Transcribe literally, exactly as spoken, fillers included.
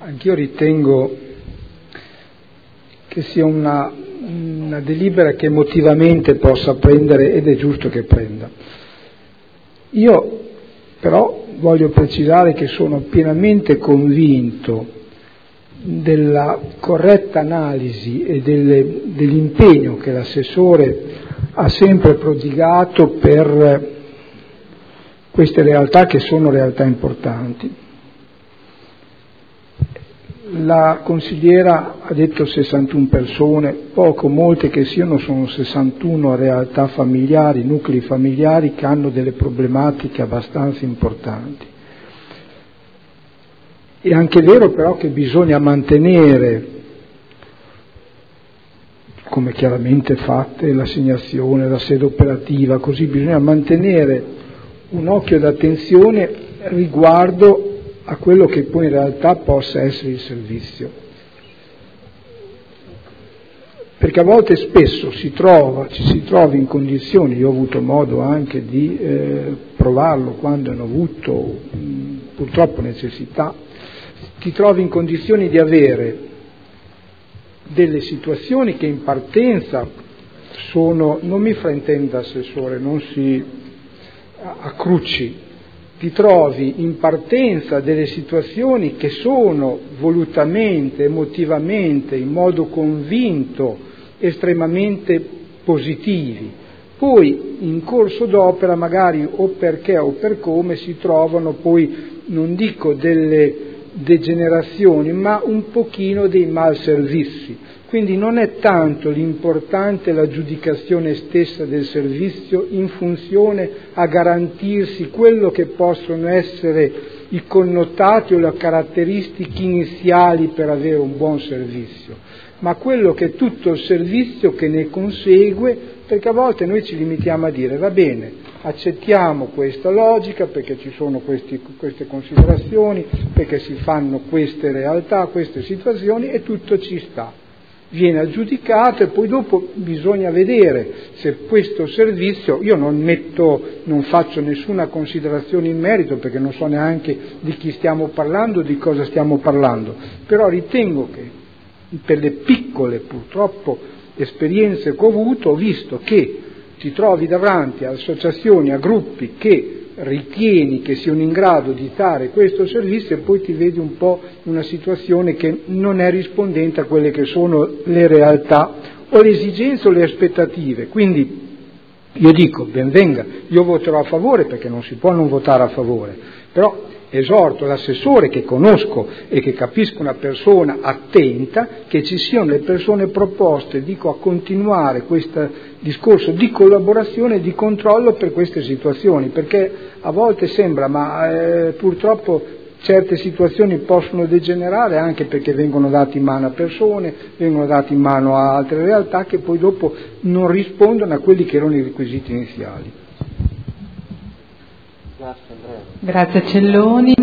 Anch'io ritengo che sia una, una delibera che emotivamente possa prendere, ed è giusto che prenda. Io però voglio precisare che sono pienamente convinto della corretta analisi e delle, dell'impegno che l'assessore ha sempre prodigato per queste realtà, che sono realtà importanti. La consigliera ha detto sessantuno persone, poco, molte che siano, sono sessantuno realtà familiari, nuclei familiari che hanno delle problematiche abbastanza importanti. È anche vero però che bisogna mantenere, come chiaramente fatte, l'assegnazione, la sede operativa, così bisogna mantenere un occhio d'attenzione riguardo a quello che poi in realtà possa essere il servizio. Perché a volte spesso si trova, ci si trova in condizioni, io ho avuto modo anche di eh, provarlo quando hanno avuto mh, purtroppo necessità, ti trovi in condizioni di avere delle situazioni che in partenza sono, non mi fraintenda assessore, non si accrucci, ti trovi in partenza delle situazioni che sono volutamente, emotivamente, in modo convinto, estremamente positivi. Poi in corso d'opera magari o perché o per come si trovano poi, non dico delle degenerazioni, ma un pochino dei malservizi. Quindi non è tanto l'importante l'aggiudicazione stessa del servizio in funzione a garantirsi quello che possono essere i connotati o le caratteristiche iniziali per avere un buon servizio, ma quello che è tutto il servizio che ne consegue, perché a volte noi ci limitiamo a dire va bene, accettiamo questa logica perché ci sono questi, queste considerazioni, perché si fanno queste realtà, queste situazioni e tutto ci sta. Viene aggiudicato e poi dopo bisogna vedere se questo servizio, io non metto, non faccio nessuna considerazione in merito perché non so neanche di chi stiamo parlando, di cosa stiamo parlando, però ritengo che per le piccole purtroppo esperienze che ho avuto ho visto che ti trovi davanti a associazioni, a gruppi che ritieni che siano in grado di dare questo servizio e poi ti vedi un po' in una situazione che non è rispondente a quelle che sono le realtà o le esigenze o le aspettative. Quindi io dico, ben venga, io voterò a favore perché non si può non votare a favore, però esorto l'assessore che conosco e che capisco una persona attenta, che ci siano le persone proposte, dico, a continuare questo discorso di collaborazione e di controllo per queste situazioni, perché a volte sembra, ma eh, purtroppo certe situazioni possono degenerare anche perché vengono date in mano a persone, vengono date in mano a altre realtà che poi dopo non rispondono a quelli che erano i requisiti iniziali. Grazie Celloni.